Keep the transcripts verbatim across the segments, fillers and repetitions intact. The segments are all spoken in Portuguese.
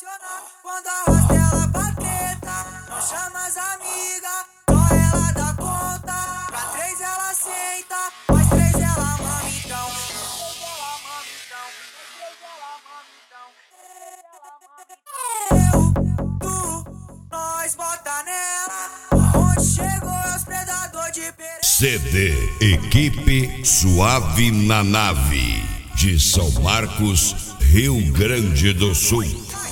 impressionar quando arrasta ela pra treta. Não chama as amigas, só ela dá conta. Pra três ela senta, mais três ela mama então. Eu, tu, nós bota nela. Onde chegou é os predador de Pereira. C D Equipe Suave na Nave, de São Marcos, Rio Grande do Sul.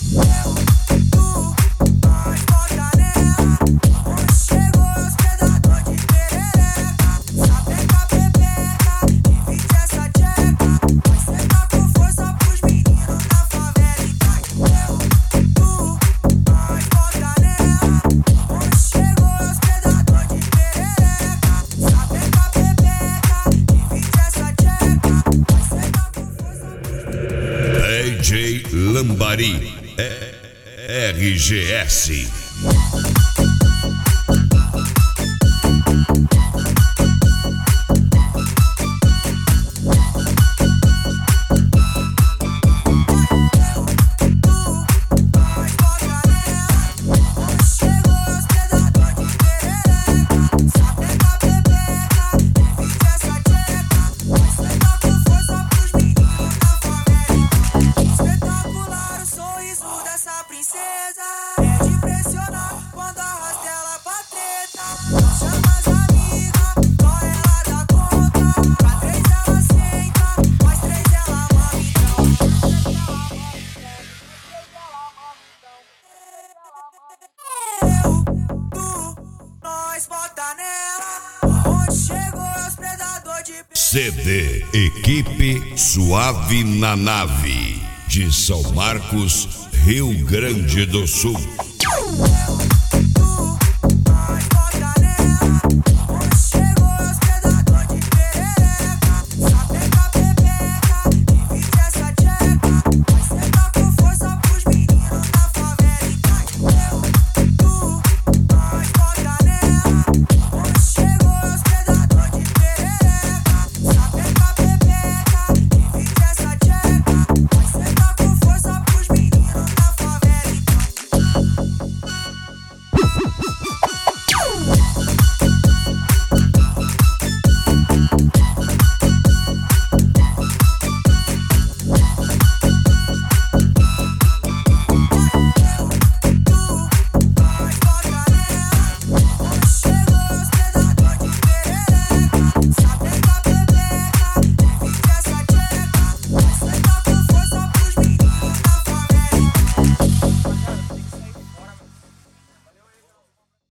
D J Lambari, R G S. Princesa é de impressionar quando arrasta ela pra treta. Não chama as amigas, só ela dá conta. Pra três ela senta, mais três ela mama então. Eu, tu, nós bota nela. Onde chegou é os predador de Pereira. C D Equipe Suave na Nave, de São Marcos, Rio Grande do Sul.